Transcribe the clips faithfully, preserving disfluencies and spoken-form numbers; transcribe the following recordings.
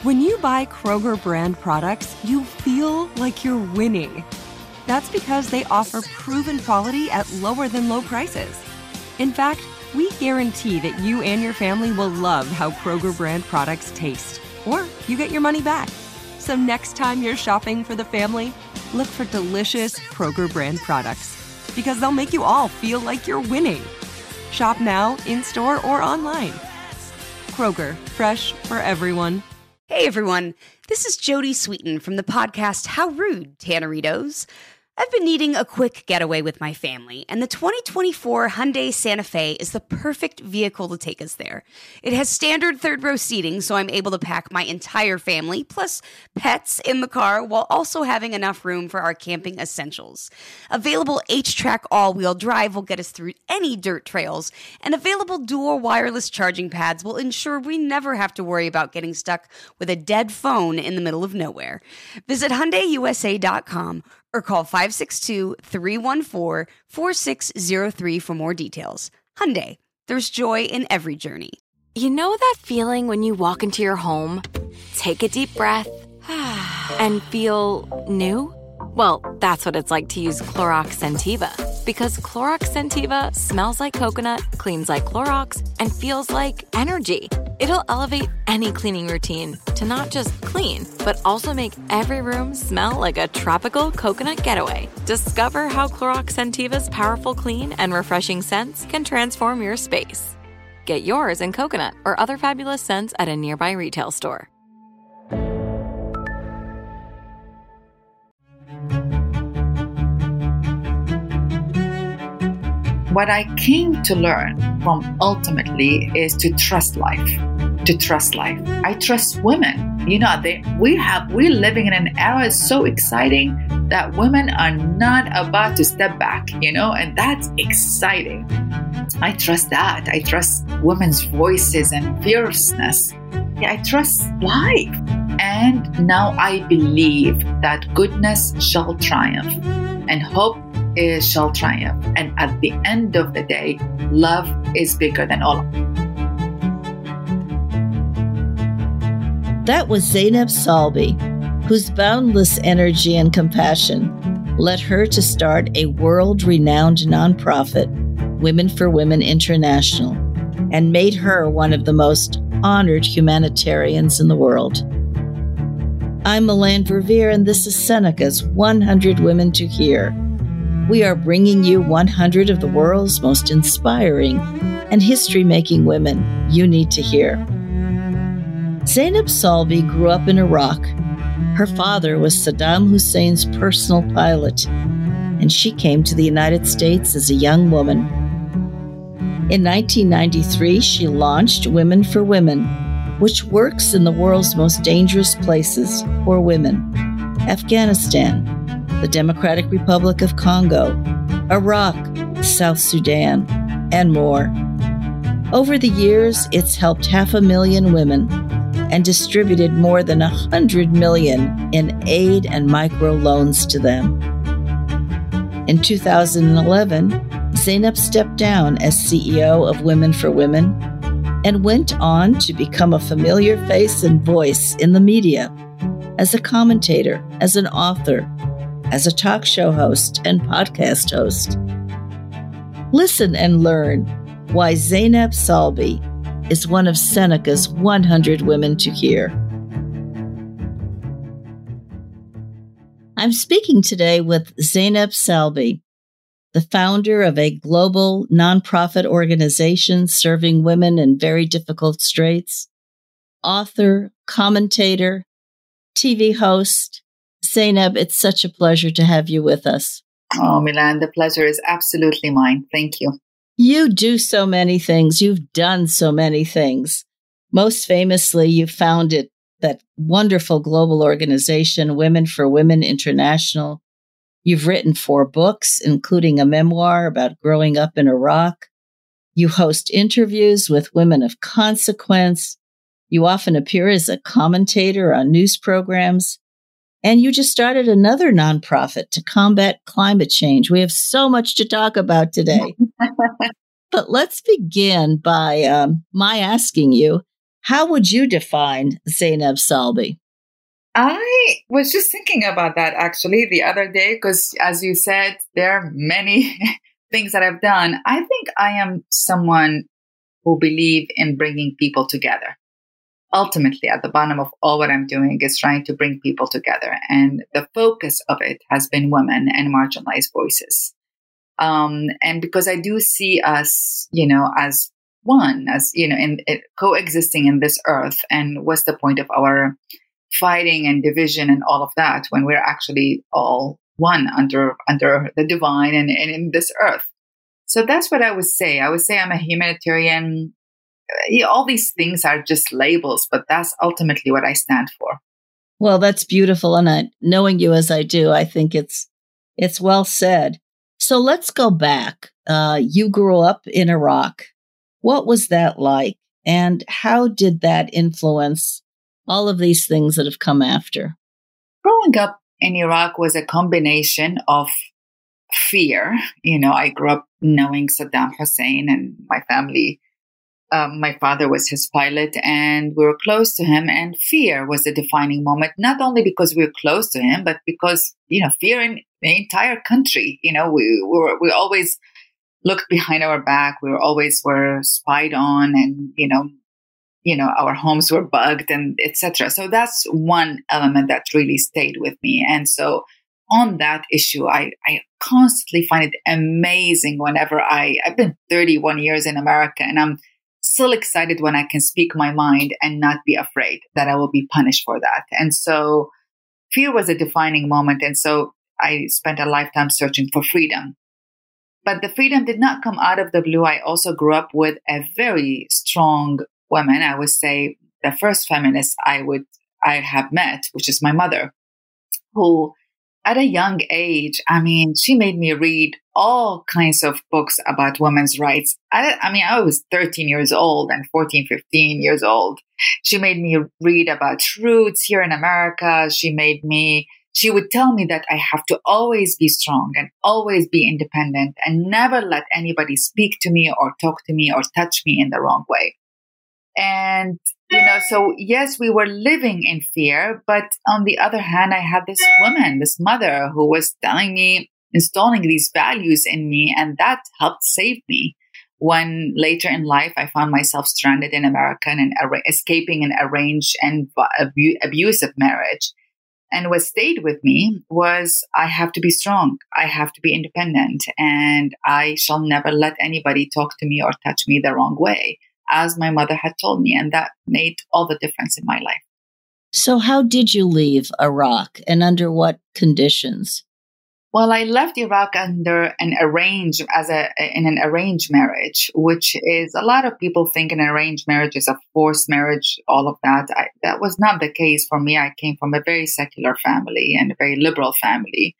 When you buy Kroger brand products, you feel like you're winning. That's because they offer proven quality at lower than low prices. In fact, we guarantee that you and your family will love how Kroger brand products taste, or you get your money back. So next time you're shopping for the family, look for delicious Kroger brand products, because they'll make you all feel like you're winning. Shop now, in-store, or online. Kroger, fresh for everyone. Hey everyone, this is Jody Sweeten from the podcast How Rude, Tanneritos. I've been needing a quick getaway with my family, and the twenty twenty-four Hyundai Santa Fe is the perfect vehicle to take us there. It has standard third-row seating, so I'm able to pack my entire family, plus pets, in the car, while also having enough room for our camping essentials. Available H-Track all-wheel drive will get us through any dirt trails, and available dual wireless charging pads will ensure we never have to worry about getting stuck with a dead phone in the middle of nowhere. Visit Hyundai U S A dot com or call five six two, three one four, four six zero three for more details. Hyundai, there's joy in every journey. You know that feeling when you walk into your home, take a deep breath, and feel new? Well, that's what it's like to use Clorox Scentiva. Because Clorox Scentiva smells like coconut, cleans like Clorox, and feels like energy. It'll elevate any cleaning routine to not just clean, but also make every room smell like a tropical coconut getaway. Discover how Clorox Scentiva's powerful clean and refreshing scents can transform your space. Get yours in coconut or other fabulous scents at a nearby retail store. What I came to learn from ultimately is to trust life, to trust life. I trust women. You know, they, we have, we're living in an era so exciting that women are not about to step back, you know, and that's exciting. I trust that. I trust women's voices and fierceness. I trust life. And now I believe that goodness shall triumph and hope is shall triumph. And at the end of the day, love is bigger than all. That was Zainab Salbi, whose boundless energy and compassion led her to start a world-renowned nonprofit, Women for Women International, and made her one of the most honored humanitarians in the world. I'm Melanne Verveer, and this is Seneca's one hundred Women to Hear. We are bringing you one hundred of the world's most inspiring and history-making women you need to hear. Zainab Salbi grew up in Iraq. Her father was Saddam Hussein's personal pilot, and she came to the United States as a young woman. In nineteen ninety-three, she launched Women for Women, which works in the world's most dangerous places for women: Afghanistan, the Democratic Republic of Congo, Iraq, South Sudan, and more. Over the years, it's helped half a million women and distributed more than one hundred million in aid and microloans to them. In two thousand eleven, Zainab stepped down as C E O of Women for Women and went on to become a familiar face and voice in the media as a commentator, as an author, as a talk show host and podcast host. Listen and learn why Zainab Salbi is one of Seneca's one hundred Women to Hear. I'm speaking today with Zainab Salbi, the founder of a global nonprofit organization serving women in very difficult straits, author, commentator, T V host. Zainab, it's such a pleasure to have you with us. Oh, Melanne, the pleasure is absolutely mine. Thank you. You do so many things. You've done so many things. Most famously, you founded that wonderful global organization, Women for Women International. You've written four books, including a memoir about growing up in Iraq. You host interviews with women of consequence. You often appear as a commentator on news programs. And you just started another nonprofit to combat climate change. We have so much to talk about today. But let's begin by um, my asking you, How would you define Zainab Salbi? I was just thinking about that actually the other day, because as you said, there are many things that I've done. I think I am someone who believe in bringing people together. Ultimately, at the bottom of all what I'm doing is trying to bring people together. And the focus of it has been women and marginalized voices. Um, and because I do see us, you know, as one, as, you know, in, in coexisting in this earth. And what's the point of our fighting and division and all of that when we're actually all one under under the divine and, and in this earth? So that's what I would say. I would say I'm a humanitarian. Yeah, all these things are just labels, but that's ultimately what I stand for. Well, that's beautiful. And I, knowing you as I do, I think it's it's well said. So let's go back. Uh, you grew up in Iraq. What was that like? And how did that influence all of these things that have come after? Growing up in Iraq was a combination of fear. You know, I grew up knowing Saddam Hussein, and my family, um, my father was his pilot, and we were close to him. And fear was a defining moment, not only because we were close to him, but because, you know, fear in the entire country. You know, we, we were, we always looked behind our back. We were always were spied on, and, you know, you know, our homes were bugged and et cetera. So that's one element that really stayed with me. And so on that issue, I, I constantly find it amazing whenever I, I've been thirty-one years in America, and I'm still excited when I can speak my mind and not be afraid that I will be punished for that. And so fear was a defining moment. And so I spent a lifetime searching for freedom. But the freedom did not come out of the blue. I also grew up with a very strong woman. I would say the first feminist I would I have met, which is my mother, who at a young age, I mean, she made me read all kinds of books about women's rights. I, I mean, I was thirteen years old and fourteen, fifteen years old. She made me read about roots here in America. She made me, she would tell me that I have to always be strong and always be independent and never let anybody speak to me or talk to me or touch me in the wrong way. And, you know, so yes, we were living in fear, but on the other hand, I had this woman, this mother who was telling me, installing these values in me, and that helped save me. When later in life, I found myself stranded in America and ar- escaping an arranged and abu- abusive marriage. And what stayed with me was I have to be strong. I have to be independent, and I shall never let anybody talk to me or touch me the wrong way, as my mother had told me. And that made all the difference in my life. So how did you leave Iraq, and under what conditions? Well, I left Iraq under an arranged, as a, in an arranged marriage, which is, a lot of people think an arranged marriage is a forced marriage, all of that. I, that was not the case for me. I came from a very secular family and a very liberal family.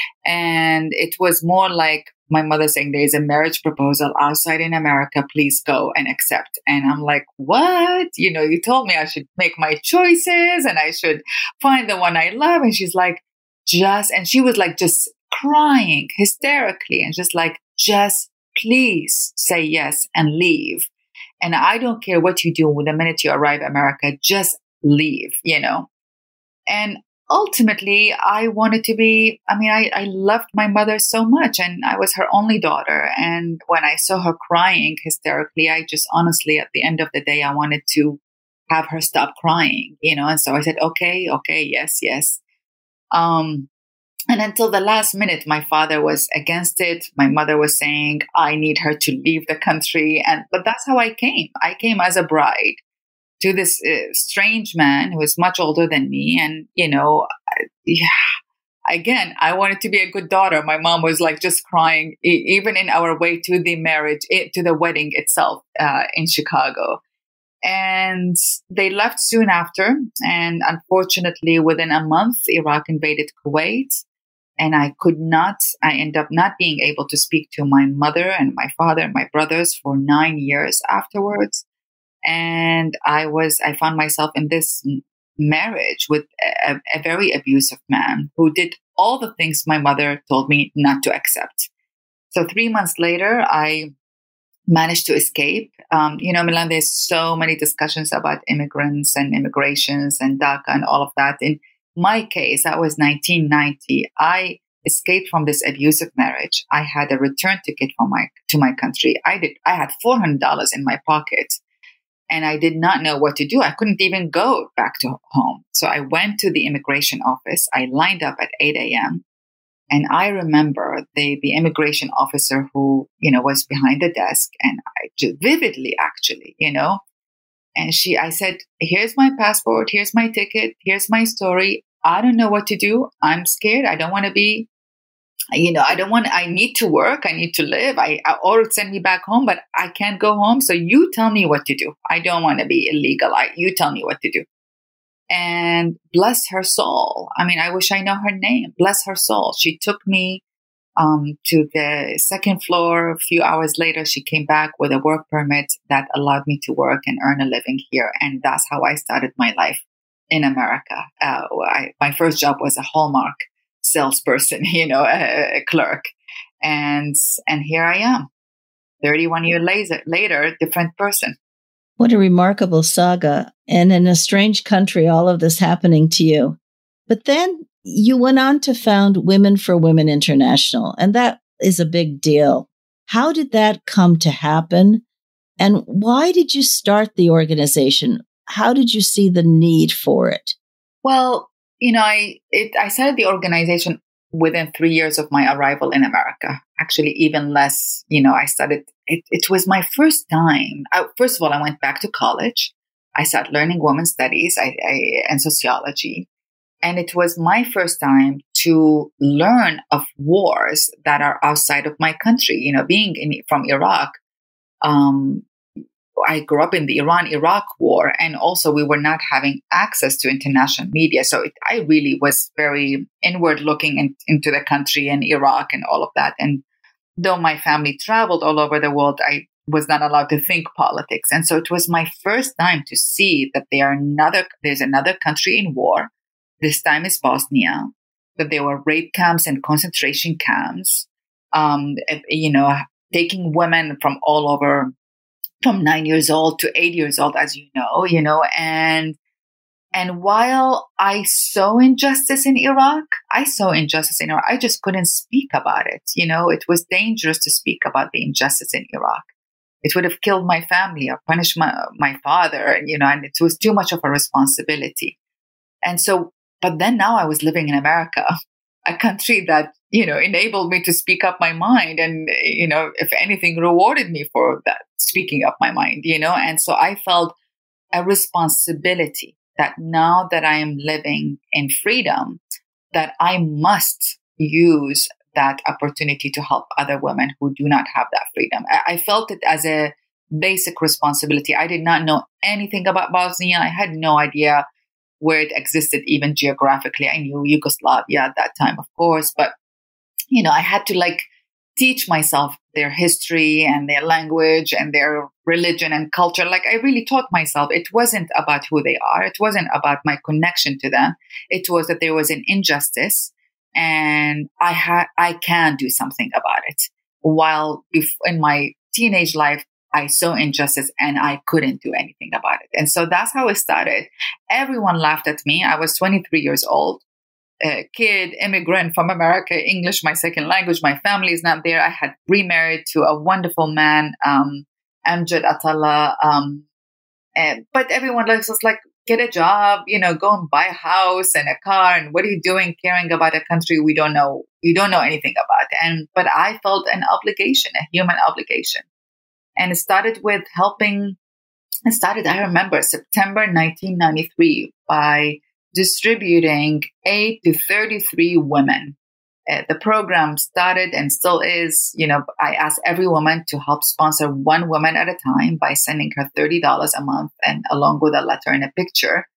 And it was more like my mother saying, there is a marriage proposal outside in America, please go and accept. And I'm like, what? You know, you told me I should make my choices and I should find the one I love. And she's like, just, and she was like, just crying hysterically and just like, just please say yes and leave. And I don't care what you do the minute you arrive in America, just leave, you know. And ultimately, I wanted to be, I mean, I, I loved my mother so much, and I was her only daughter. And when I saw her crying hysterically, I just honestly, at the end of the day, I wanted to have her stop crying, you know. And so I said, okay, okay, yes, yes. Um, and until the last minute, my father was against it. My mother was saying, I need her to leave the country. And, but that's how I came. I came as a bride to this uh, strange man who was much older than me. And, you know, yeah, again, I wanted to be a good daughter. My mom was like just crying, e- even in our way to the marriage, it, to the wedding itself uh, in Chicago. And they left soon after. And unfortunately, within a month, Iraq invaded Kuwait. And I could not, I ended up not being able to speak to my mother and my father and my brothers for nine years afterwards. And I was, I found myself in this marriage with a, a very abusive man who did all the things my mother told me not to accept. So three months later, I managed to escape. Um, you know, Milan, there's so many discussions about immigrants and immigrations and DACA and all of that. In my case, that was nineteen ninety. I escaped from this abusive marriage. I had a return ticket from my to my country. I did. I had four hundred dollars in my pocket, and I did not know what to do. I couldn't even go back to home. So I went to the immigration office. I lined up at eight a.m. And I remember the, the immigration officer who, you know, was behind the desk, and I just vividly actually, you know, and she, I said, here's my passport. Here's my ticket. Here's my story. I don't know what to do. I'm scared. I don't want to be, you know, I don't want, I need to work. I need to live. I, I or send me back home, but I can't go home. So you tell me what to do. I don't want to be illegal. I, you tell me what to do. And bless her soul. I mean, I wish I know her name. Bless her soul. She took me um, to the second floor. A few hours later, she came back with a work permit that allowed me to work and earn a living here. And that's how I started my life in America. Uh, I, my first job was a Hallmark salesperson, you know, a, a clerk. And and here I am, thirty-one years later, later, different person. What a remarkable saga. And in a strange country, all of this happening to you. But then you went on to found Women for Women International, and that is a big deal. How did that come to happen? And why did you start the organization? How did you see the need for it? Well, you know, I it, I started the organization within three years of my arrival in America. Actually, even less. You know, I started, it, it was my first time. I, first of all, I went back to college. I started learning women's studies I, I, and sociology. And it was my first time to learn of wars that are outside of my country. You know, being in, from Iraq, um, I grew up in the Iran-Iraq war, and also we were not having access to international media. So it, I really was very inward looking in, into the country and Iraq and all of that. And though my family traveled all over the world, I was not allowed to think politics. And so it was my first time to see that there are another, there's another country in war. This time is Bosnia, that there were rape camps and concentration camps, um, you know, taking women from all over, from nine years old to eight years old, as you know, you know, and, and while I saw injustice in Iraq, I saw injustice in Iraq. I just couldn't speak about it. You know, it was dangerous to speak about the injustice in Iraq. It would have killed my family or punished my, my father, you know, and it was too much of a responsibility. And so, but then now I was living in America, a country that, you know, enabled me to speak up my mind and, you know, if anything, rewarded me for that, speaking up my mind, you know. And so I felt a responsibility that now that I am living in freedom, that I must use that opportunity to help other women who do not have that freedom. I, I felt it as a basic responsibility. I did not know anything about Bosnia. I had no idea where it existed, even geographically. I knew Yugoslavia at that time, of course, but, you know, I had to like teach myself their history and their language and their religion and culture. Like I really taught myself. It wasn't about who they are. It wasn't about my connection to them. It was that there was an injustice and I had, I can do something about it. While in my teenage life, I saw injustice and I couldn't do anything about it. And so that's how it started. Everyone laughed at me. I was twenty-three years old, a kid, immigrant from America, English, my second language. My family is not there. I had remarried to a wonderful man, um, Amjad Atala. Um, and, but everyone was just like, get a job, you know, go and buy a house and a car. And what are you doing caring about a country we don't know, you don't know anything about? And, but I felt an obligation, a human obligation. And it started with helping, it started, I remember, September nineteen ninety-three by distributing aid to thirty-three women. Uh, the program started and still is, you know, I asked every woman to help sponsor one woman at a time by sending her thirty dollars a month and along with a letter and a picture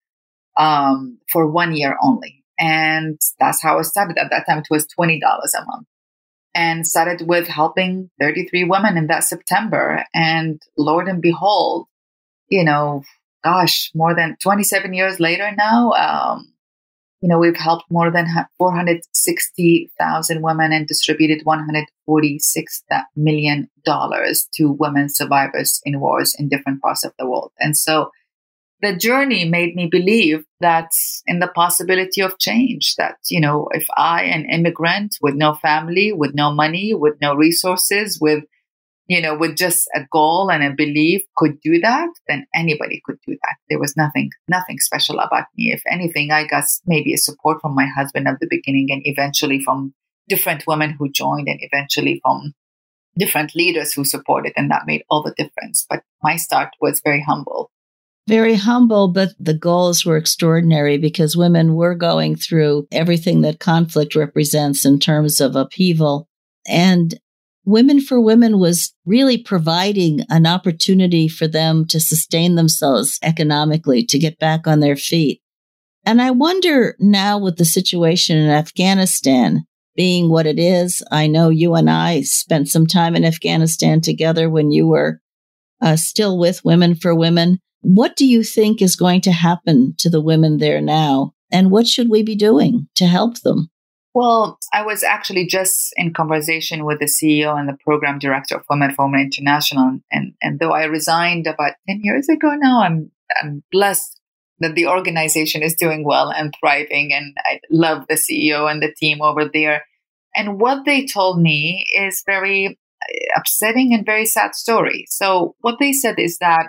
um, for one year only. And that's how it started. At that time, it was twenty dollars a month. And started with helping thirty-three women in that September. And Lord and behold, you know, gosh, more than twenty-seven years later now, um, you know, we've helped more than four hundred sixty thousand women and distributed one hundred forty-six million dollars to women survivors in wars in different parts of the world. And so the journey made me believe that in the possibility of change, that, you know, if I, an immigrant with no family, with no money, with no resources, with, you know, with just a goal and a belief could do that, then anybody could do that. There was nothing, nothing special about me. If anything, I got maybe a support from my husband at the beginning and eventually from different women who joined and eventually from different leaders who supported. And that made all the difference. But my start was very humble. Very humble, but the goals were extraordinary because women were going through everything that conflict represents in terms of upheaval. And Women for Women was really providing an opportunity for them to sustain themselves economically, to get back on their feet. And I wonder now with the situation in Afghanistan being what it is, I know you and I spent some time in Afghanistan together when you were uh, still with Women for Women. What do you think is going to happen to the women there now? And what should we be doing to help them? Well, I was actually just in conversation with the C E O and the program director of Women for Women International. And, and though I resigned about ten years ago now, I'm, I'm blessed that the organization is doing well and thriving. And I love the C E O and the team over there. And what they told me is very upsetting and very sad story. So what they said is that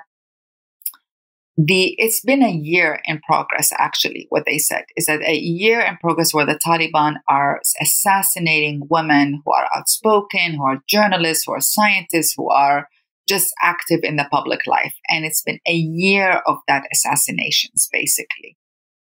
The it's been a year in progress, actually. What they said is that a year in progress where the Taliban are assassinating women who are outspoken, who are journalists, who are scientists, who are just active in the public life. And it's been a year of that assassinations, basically.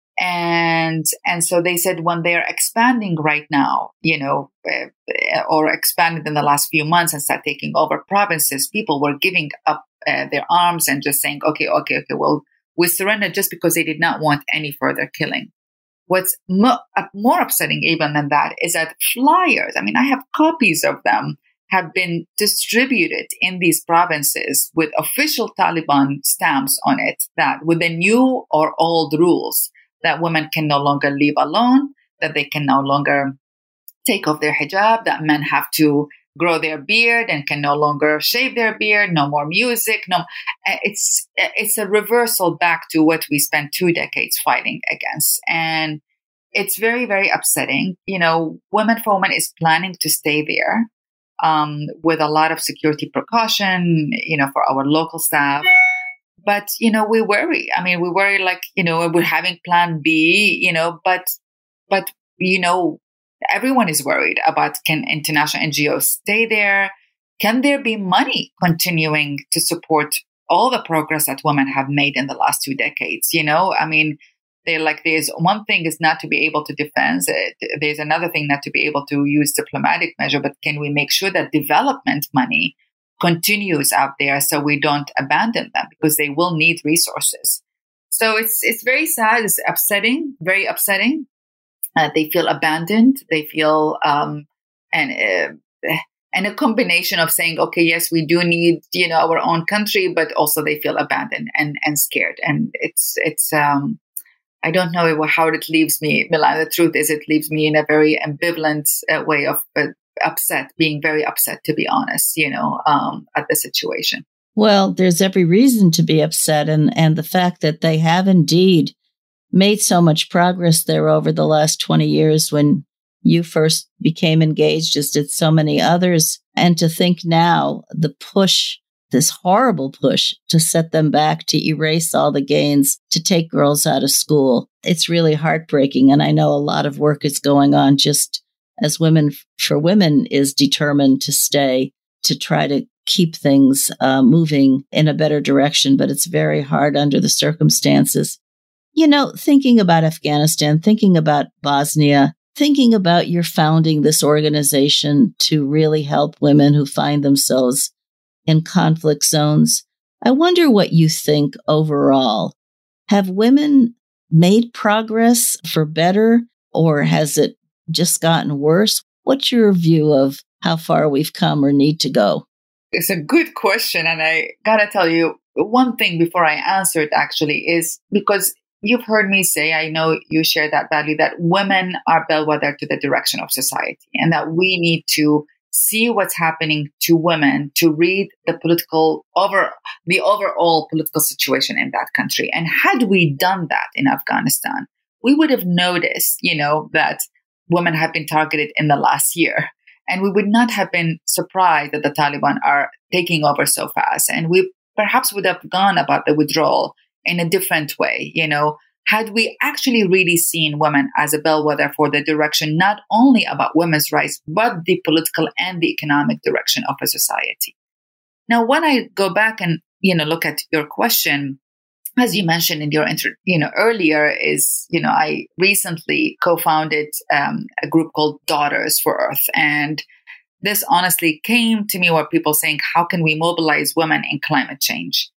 And and so they said when they're expanding right now, you know, uh, or expanded in the last few months and start taking over provinces, people were giving up uh, their arms and just saying, okay, okay, okay, well, we surrendered just because they did not want any further killing. What's mo- more upsetting even than that is that flyers, I mean, I have copies of them, have been distributed in these provinces with official Taliban stamps on it, that with the new or old rules, that women can no longer leave alone, that they can no longer take off their hijab, that men have to grow their beard and can no longer shave their beard, no more music. No, it's it's a reversal back to what we spent two decades fighting against. And it's very, very upsetting. You know, Women for Women is planning to stay there um, with a lot of security precaution, you know, for our local staff. But, you know, we worry. I mean, we worry like, you know, we're having plan B, you know, but, but, you know, everyone is worried about, can international N G Os stay there? Can there be money continuing to support all the progress that women have made in the last two decades? You know, I mean, they're like, there's one thing is not to be able to defend it. There's another thing not to be able to use diplomatic measure, but can we make sure that development money continues out there so we don't abandon them, because they will need resources. So it's it's very sad. It's upsetting, very upsetting. Uh, they feel abandoned. They feel um, and uh, and a combination of saying, okay, yes, we do need, you know, our own country, but also they feel abandoned and and scared. And it's it's um, I don't know how it leaves me, Milan. The truth is, it leaves me in a very ambivalent uh, way of. Uh, upset, being very upset, to be honest, you know, um, at the situation. Well, there's every reason to be upset. And, and the fact that they have indeed made so much progress there over the last twenty years when you first became engaged, as did so many others. And to think now the push, this horrible push to set them back, to erase all the gains, to take girls out of school. It's really heartbreaking. And I know a lot of work is going on just as Women for Women is determined to stay, to try to keep things uh, moving in a better direction. But it's very hard under the circumstances. You know, thinking about Afghanistan, thinking about Bosnia, thinking about your founding this organization to really help women who find themselves in conflict zones. I wonder what you think overall. Have women made progress for better, or has it just gotten worse? What's your view of how far we've come or need to go? It's a good question. And I gotta tell you, one thing before I answer it actually is because you've heard me say, I know you share that value, that women are bellwether to the direction of society, and that we need to see what's happening to women to read the political over the overall political situation in that country. And had we done that in Afghanistan, we would have noticed, you know, that women have been targeted in the last year. And we would not have been surprised that the Taliban are taking over so fast. And we perhaps would have gone about the withdrawal in a different way, you know, had we actually really seen women as a bellwether for the direction, not only about women's rights, but the political and the economic direction of a society. Now, when I go back and, you know, look at your question, as you mentioned in your intro, you know, earlier is, you know, I recently co-founded um, a group called Daughters for Earth. And this honestly came to me where people saying, how can we mobilize women in climate change?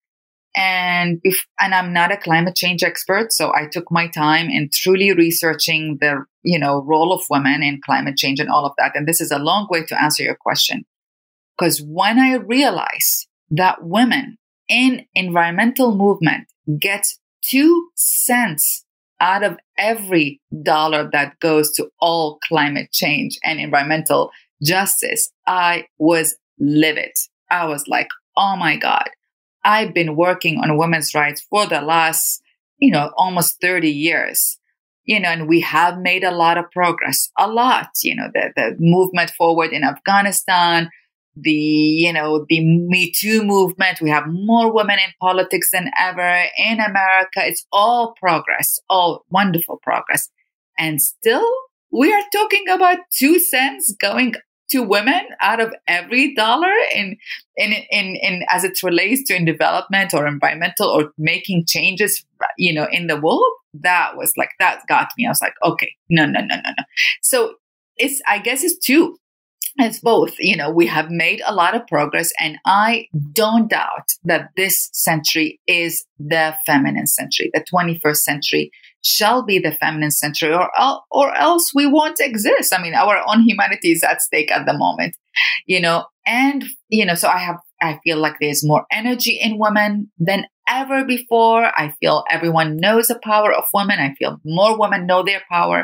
And if, and I'm not a climate change expert, so I took my time in truly researching the, you know, role of women in climate change and all of that. And this is a long way to answer your question. Because when I realized that women in environmental movement get two cents out of every dollar that goes to all climate change and environmental justice, I was livid. I was like, oh my God. I've been working on women's rights for the last, you know, almost thirty years, you know, and we have made a lot of progress, a lot, you know, the, the movement forward in Afghanistan, the, you know, the Me Too movement. We have more women in politics than ever in America. It's all progress, all wonderful progress. And still, we are talking about two cents going to women out of every dollar in, in, in, in, as it relates to in development or environmental or making changes, you know, in the world. That was like, that got me. I was like, okay, no, no, no, no, no. So it's, I guess it's two. It's both. You know, we have made a lot of progress, and I don't doubt that this century is the feminine century. The twenty-first century shall be the feminine century, or or else we won't exist. I mean, our own humanity is at stake at the moment, you know. And you know, so I have, I feel like there's more energy in women than ever before. I feel everyone knows the power of women. I feel more women know their power,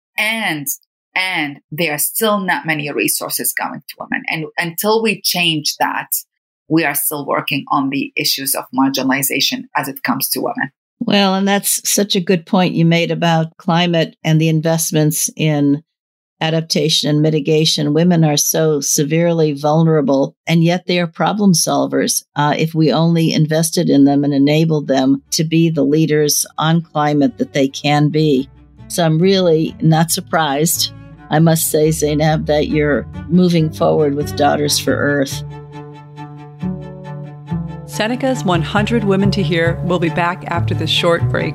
and and there are still not many resources going to women. And until we change that, we are still working on the issues of marginalization as it comes to women. Well, and that's such a good point you made about climate and the investments in adaptation and mitigation. Women are so severely vulnerable, and yet they are problem solvers uh, if we only invested in them and enabled them to be the leaders on climate that they can be. So I'm really not surprised, I must say, Zainab, that you're moving forward with Daughters for Earth. Seneca's one hundred Women to Hear will be back after this short break.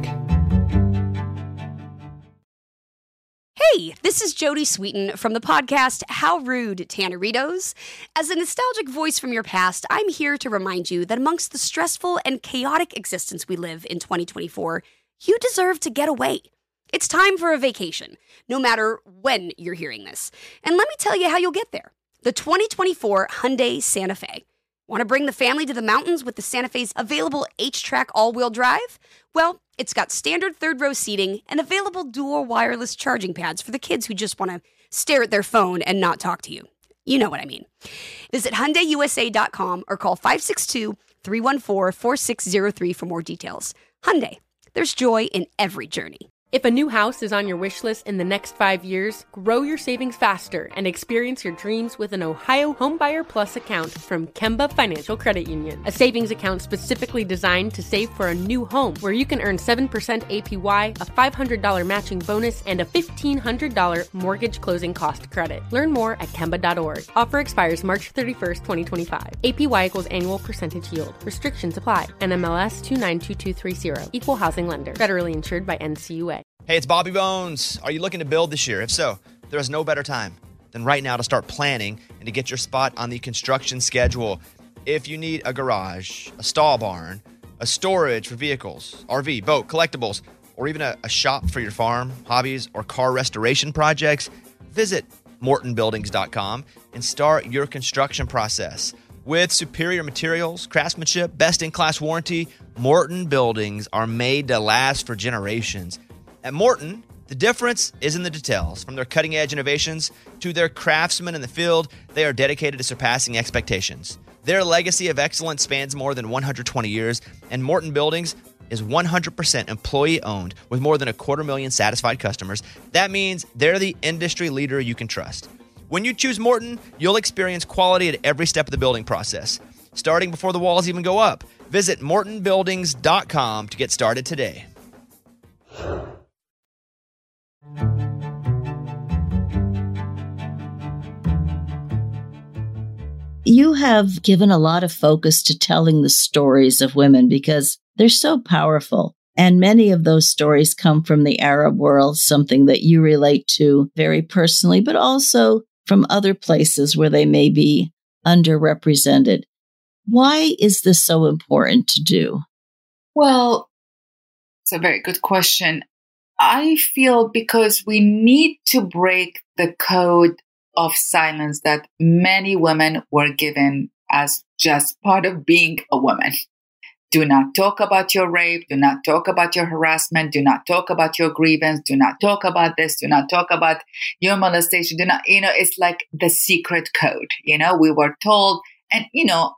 Hey, this is Jody Sweeten from the podcast How Rude, Tanneritos. As a nostalgic voice from your past, I'm here to remind you that amongst the stressful and chaotic existence we live in twenty twenty-four, you deserve to get away. It's time for a vacation, no matter when you're hearing this. And let me tell you how you'll get there. The twenty twenty-four Hyundai Santa Fe. Want to bring the family to the mountains with the Santa Fe's available H-Track all-wheel drive? Well, it's got standard third-row seating and available dual wireless charging pads for the kids who just want to stare at their phone and not talk to you. You know what I mean. Visit Hyundai U S A dot com or call five six two, three one four, four six zero three for more details. Hyundai, there's joy in every journey. If a new house is on your wish list in the next five years, grow your savings faster and experience your dreams with an Ohio Homebuyer Plus account from Kemba Financial Credit Union. A savings account specifically designed to save for a new home, where you can earn seven percent A P Y, a five hundred dollars matching bonus, and a fifteen hundred dollars mortgage closing cost credit. Learn more at Kemba dot org. Offer expires March thirty-first, twenty twenty-five. A P Y equals annual percentage yield. Restrictions apply. N M L S two nine two two three zero. Equal housing lender. Federally insured by N C U A. Hey, it's Bobby Bones. Are you looking to build this year? If so, there is no better time than right now to start planning and to get your spot on the construction schedule. If you need a garage, a stall barn, a storage for vehicles, R V, boat, collectibles, or even a, a shop for your farm, hobbies, or car restoration projects, visit Morton Buildings dot com and start your construction process. With superior materials, craftsmanship, best-in-class warranty, Morton buildings are made to last for generations. At Morton, the difference is in the details. From their cutting-edge innovations to their craftsmen in the field, they are dedicated to surpassing expectations. Their legacy of excellence spans more than one hundred twenty years, and Morton Buildings is one hundred percent employee-owned with more than a quarter million satisfied customers. That means they're the industry leader you can trust. When you choose Morton, you'll experience quality at every step of the building process, starting before the walls even go up. Visit morton buildings dot com to get started today. You have given a lot of focus to telling the stories of women because they're so powerful. And many of those stories come from the Arab world, something that you relate to very personally, but also from other places where they may be underrepresented. Why is this so important to do? Well, it's a very good question. I feel because we need to break the code of silence that many women were given as just part of being a woman. Do not talk about your rape. Do not talk about your harassment. Do not talk about your grievance. Do not talk about this. Do not talk about your molestation. Do not, you know, it's like the secret code. You know, we were told, and, you know,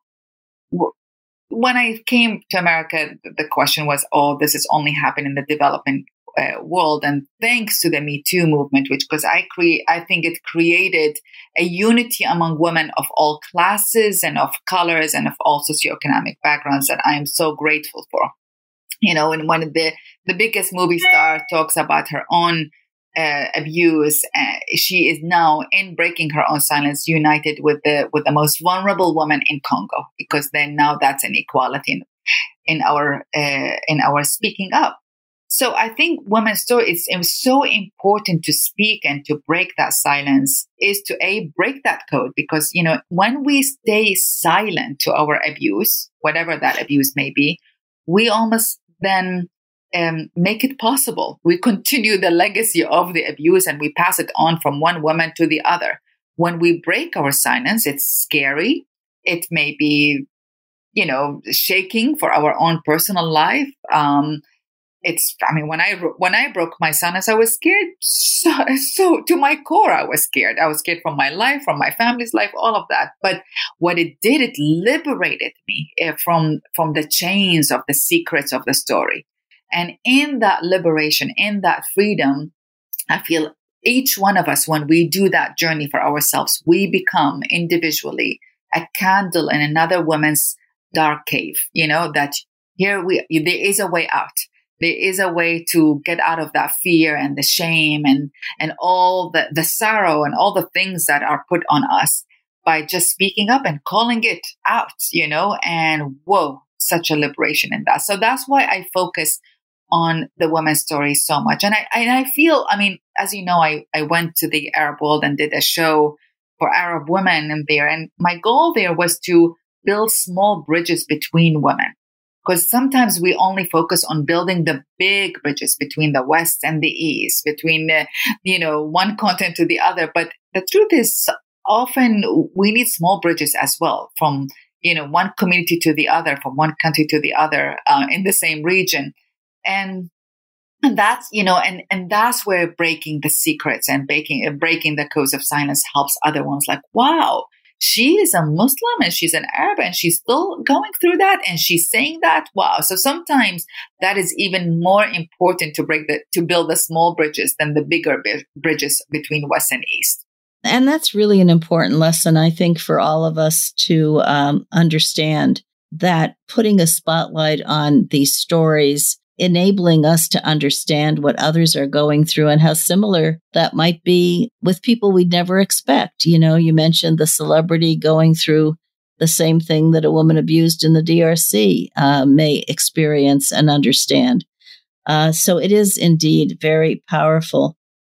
w- when I came to America, the question was, oh, this is only happening in the developing uh, world. And thanks to the Me Too movement, which, because I create, I think it created a unity among women of all classes and of colors and of all socioeconomic backgrounds that I am so grateful for. You know, and when the, the biggest movie star talks about her own uh, abuse, uh, she is now, in breaking her own silence, united with the with the most vulnerable woman in Congo, because then now that's an equality in, in our uh, in our speaking up. So I think women's story is, is so important to speak and to break that silence, is to a break that code, because, you know, when we stay silent to our abuse, whatever that abuse may be, we almost then um, make it possible. We continue the legacy of the abuse and we pass it on from one woman to the other. When we break our silence, it's scary. It may be, you know, shaking for our own personal life. Um, It's, I mean, when I, when I broke my silence, I was scared. So, so to my core, I was scared. I was scared from my life, from my family's life, all of that. But what it did, it liberated me from, from the chains of the secrets of the story. And in that liberation, in that freedom, I feel each one of us, when we do that journey for ourselves, we become individually a candle in another woman's dark cave, you know, that here we, there is a way out. There is a way to get out of that fear and the shame and, and all the, the sorrow and all the things that are put on us by just speaking up and calling it out, you know, and whoa, such a liberation in that. So that's why I focus on the women's story so much. And I, and I feel, I mean, as you know, I, I went to the Arab world and did a show for Arab women in there. And my goal there was to build small bridges between women. Because sometimes we only focus on building the big bridges between the West and the East, between the, you know, one continent to the other. But the truth is, often we need small bridges as well, from, you know, one community to the other, from one country to the other, uh, in the same region. And and that's, you know, and, and that's where breaking the secrets and breaking, uh, breaking the codes of silence helps other ones. Like, wow, she is a Muslim and she's an Arab and she's still going through that and she's saying that. Wow. So sometimes that is even more important to break the, to build the small bridges than the bigger bi- bridges between West and East. And that's really an important lesson, I think, for all of us to um, understand, that putting a spotlight on these stories, enabling us to understand what others are going through and how similar that might be with people we'd never expect. You know, you mentioned the celebrity going through the same thing that a woman abused in the D R C uh, may experience and understand. Uh, so it is indeed very powerful.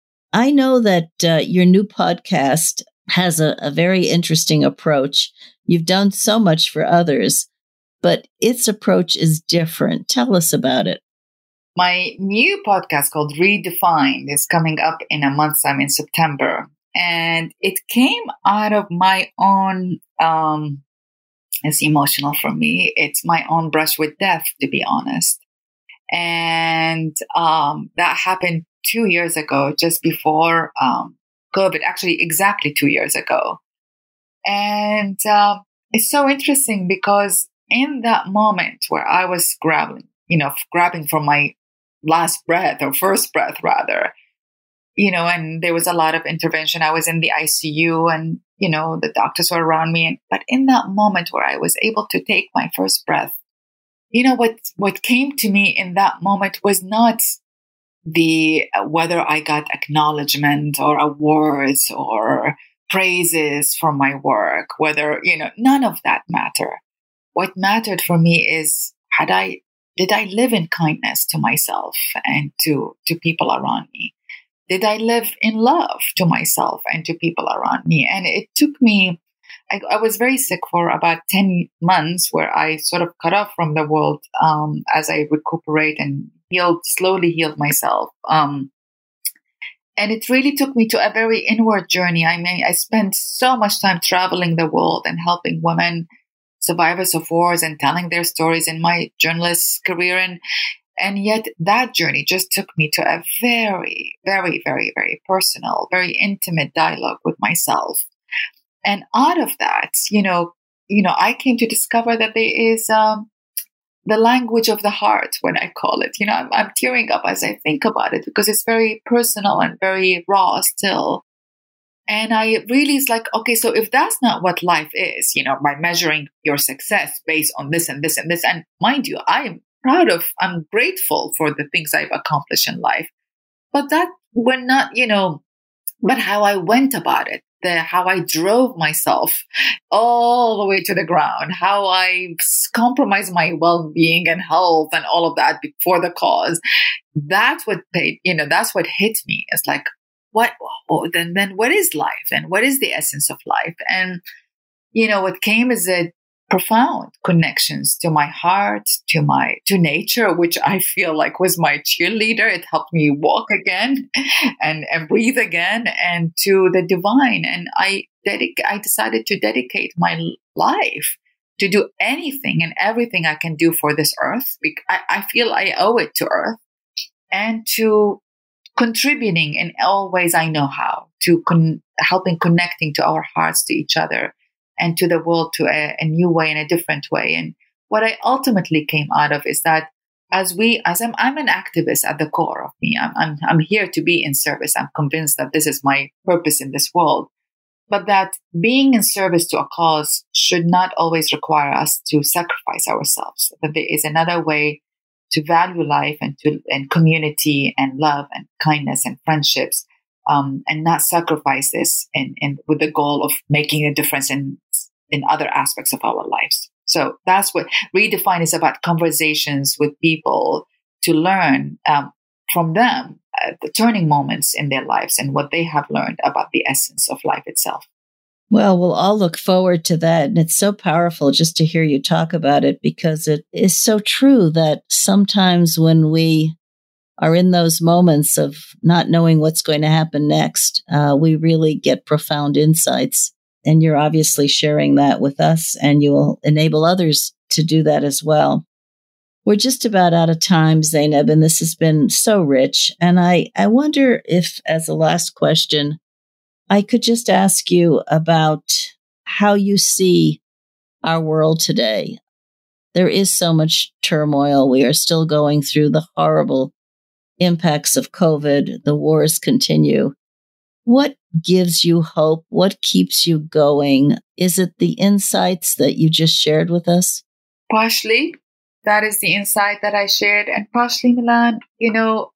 I know that uh, your new podcast has a, a very interesting approach. You've done so much for others, but its approach is different. Tell us about it. My new podcast called Redefined is coming up in a month's time in September. And it came out of my own um, It's emotional for me. It's my own brush with death, to be honest. And um, that happened two years ago, just before um, COVID, actually exactly two years ago. And uh, it's so interesting because in that moment where I was grabbing, you know, grabbing for my last breath or first breath rather, you know, and there was a lot of intervention. I was in the I C U and, you know, the doctors were around me. And, but in that moment where I was able to take my first breath, you know, what, what came to me in that moment was not the, uh, whether I got acknowledgement or awards or praises for my work, whether, you know, none of that mattered. What mattered for me is, had I, did I live in kindness to myself and to, to people around me? Did I live in love to myself and to people around me? And it took me, I, I was very sick for about ten months where I sort of cut off from the world um, as I recuperate and healed, slowly healed myself. Um, and it really took me to a very inward journey. I mean, I spent so much time traveling the world and helping women, survivors of wars, and telling their stories in my journalist career. And And yet that journey just took me to a very, very, very, very personal, very intimate dialogue with myself. And out of that, you know, you know, I came to discover that there is um, the language of the heart, when I call it. You know, I'm, I'm tearing up as I think about it because it's very personal and very raw still. And I really, it's like, okay, so if that's not what life is, you know, by measuring your success based on this and this and this, and mind you, I am proud of, I'm grateful for the things I've accomplished in life. But that were not, you know, but how I went about it, the, how I drove myself all the way to the ground, how I compromised my well-being and health and all of that for the cause. That's what paid, you know, that's what hit me. It's like, what, oh, then, then what is life and what is the essence of life? And, you know, what came is a profound connections to my heart, to my, to nature, which I feel like was my cheerleader. It helped me walk again and, and breathe again, and to the divine. And I dedic- I decided to dedicate my life to do anything and everything I can do for this earth. I, I feel I owe it to earth, and to contributing in all ways I know how, to con- helping connecting to our hearts, to each other, and to the world to a, a new way and a different way. And what I ultimately came out of is that as we, as I'm, I'm an activist at the core of me. I'm, I'm, I'm here to be in service. I'm convinced that this is my purpose in this world, but that being in service to a cause should not always require us to sacrifice ourselves. That there is another way to value life and to, and community and love and kindness and friendships. Um, and not sacrifice this in, in, with the goal of making a difference in in other aspects of our lives. So that's what Redefine is about: conversations with people to learn um, from them uh, the turning moments in their lives and what they have learned about the essence of life itself. Well, we'll all look forward to that. And it's so powerful just to hear you talk about it, because it is so true that sometimes when we are in those moments of not knowing what's going to happen next, uh, we really get profound insights. And you're obviously sharing that with us, and you will enable others to do that as well. We're just about out of time, Zainab, and this has been so rich. And I, I wonder if, as a last question, I could just ask you about how you see our world today. There is so much turmoil. We are still going through the horrible impacts of COVID. The wars continue. What gives you hope? What keeps you going? Is it the insights that you just shared with us? Partially, that is the insight that I shared. And partially, Milan, you know,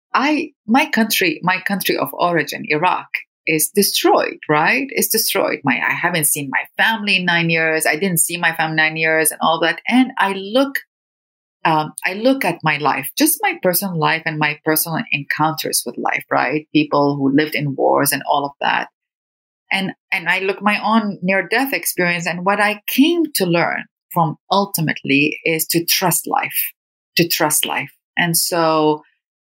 I, my country, my country of origin, Iraq, is destroyed, right? It's destroyed. My, I haven't seen my family in nine years. I didn't see my family nine years and all that. And I look Um, I look at my life, just my personal life and my personal encounters with life, right? People who lived in wars and all of that. And, and I look my own near-death experience. And what I came to learn from ultimately is to trust life, to trust life. And so,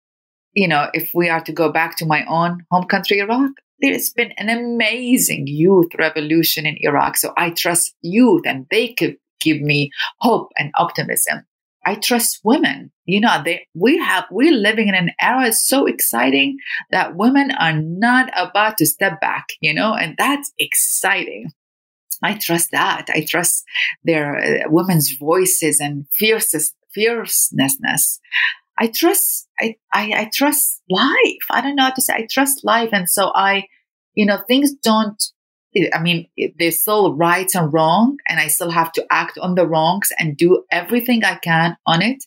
you know, if we are to go back to my own home country, Iraq, there's been an amazing youth revolution in Iraq. So I trust youth, and they could give me hope and optimism. I trust women. You know, they, we have, we're living in an era so exciting that women are not about to step back, you know, and that's exciting. I trust that. I trust their uh, women's voices and fiercest, fierceness. I trust, I, I, I trust life. I don't know how to say, I trust life. And so I, you know, things don't, I mean, there's still rights and wrong, and I still have to act on the wrongs and do everything I can on it.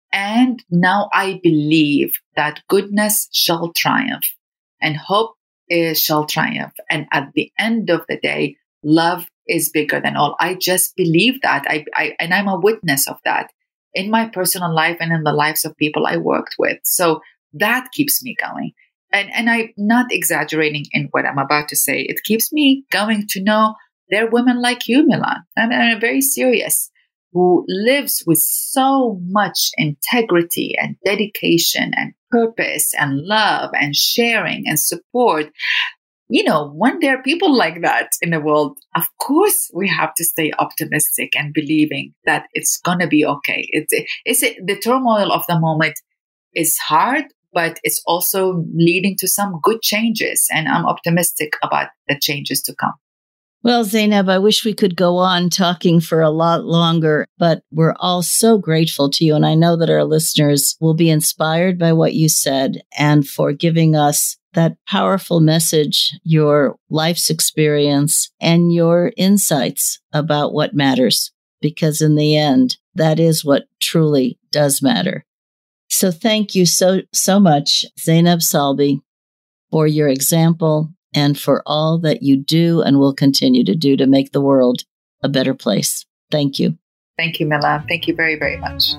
And now I believe that goodness shall triumph and hope is, shall triumph. And at the end of the day, love is bigger than all. I just believe that. I, I and I'm a witness of that in my personal life and in the lives of people I worked with. So that keeps me going. And and I'm not exaggerating in what I'm about to say. It keeps me going to know there are women like you, Milan. And I'm very serious, who lives with so much integrity and dedication and purpose and love and sharing and support. You know, when there are people like that in the world, of course we have to stay optimistic and believing that it's going to be okay. It's, it's the turmoil of the moment is hard, but it's also leading to some good changes. And I'm optimistic about the changes to come. Well, Zainab, I wish we could go on talking for a lot longer, but we're all so grateful to you. And I know that our listeners will be inspired by what you said and for giving us that powerful message, your life's experience and your insights about what matters. Because in the end, that is what truly does matter. So thank you so, so much, Zainab Salbi, for your example and for all that you do and will continue to do to make the world a better place. Thank you. Thank you, Milan. Thank you very, very much.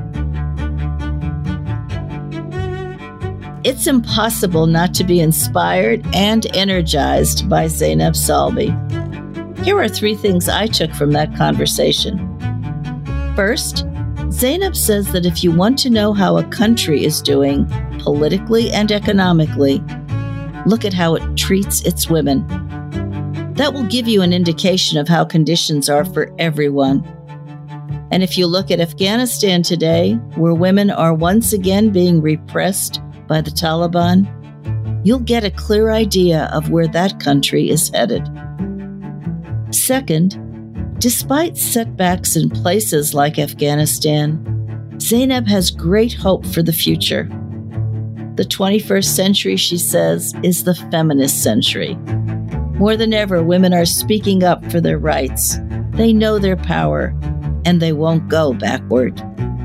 It's impossible not to be inspired and energized by Zainab Salbi. Here are three things I took from that conversation. First, Zainab says that if you want to know how a country is doing politically and economically, look at how it treats its women. That will give you an indication of how conditions are for everyone. And if you look at Afghanistan today, where women are once again being repressed by the Taliban, you'll get a clear idea of where that country is headed. Second, despite setbacks in places like Afghanistan, Zainab has great hope for the future. The twenty-first century, she says, is the feminist century. More than ever, women are speaking up for their rights. They know their power, and they won't go backward.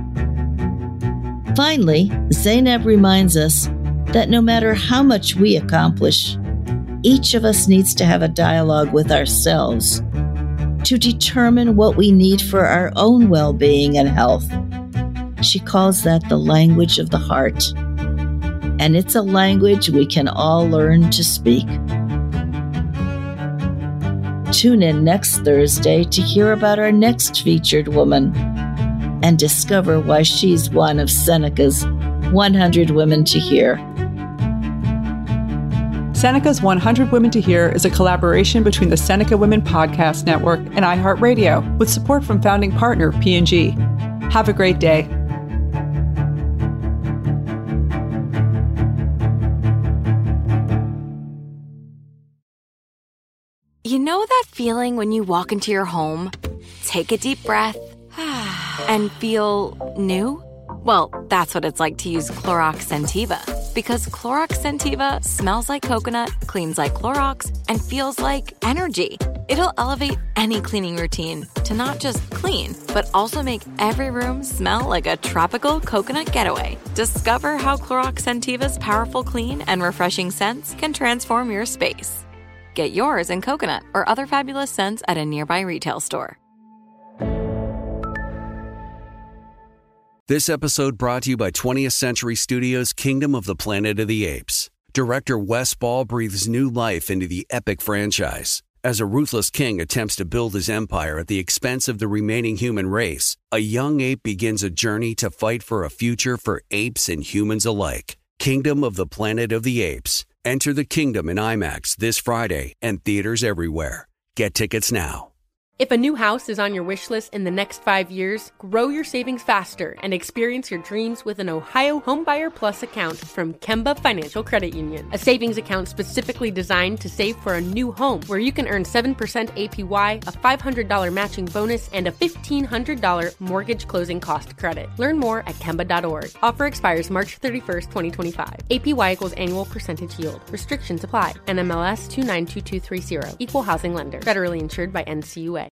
Finally, Zainab reminds us that no matter how much we accomplish, each of us needs to have a dialogue with ourselves to determine what we need for our own well-being and health. She calls that the language of the heart. And it's a language we can all learn to speak. Tune in next Thursday to hear about our next featured woman and discover why she's one of Seneca's one hundred Women to Hear. Seneca's one hundred Women to Hear is a collaboration between the Seneca Women Podcast Network and iHeartRadio, with support from founding partner P and G. Have a great day. You know that feeling when you walk into your home, take a deep breath, and feel new? Well, that's what it's like to use Clorox Scentiva. Because Clorox Scentiva smells like coconut, cleans like Clorox, and feels like energy. It'll elevate any cleaning routine to not just clean, but also make every room smell like a tropical coconut getaway. Discover how Clorox Scentiva's powerful clean and refreshing scents can transform your space. Get yours in coconut or other fabulous scents at a nearby retail store. This episode brought to you by twentieth Century Studios' Kingdom of the Planet of the Apes. Director Wes Ball breathes new life into the epic franchise. As a ruthless king attempts to build his empire at the expense of the remaining human race, a young ape begins a journey to fight for a future for apes and humans alike. Kingdom of the Planet of the Apes. Enter the kingdom in IMAX this Friday and theaters everywhere. Get tickets now. If a new house is on your wish list in the next five years, grow your savings faster and experience your dreams with an Ohio Homebuyer Plus account from Kemba Financial Credit Union. A savings account specifically designed to save for a new home, where you can earn seven percent A P Y, a five hundred dollars matching bonus, and a fifteen hundred dollars mortgage closing cost credit. Learn more at Kemba dot org. Offer expires March thirty-first, twenty twenty-five. A P Y equals annual percentage yield. Restrictions apply. N M L S two nine two two three zero. Equal housing lender. Federally insured by N C U A.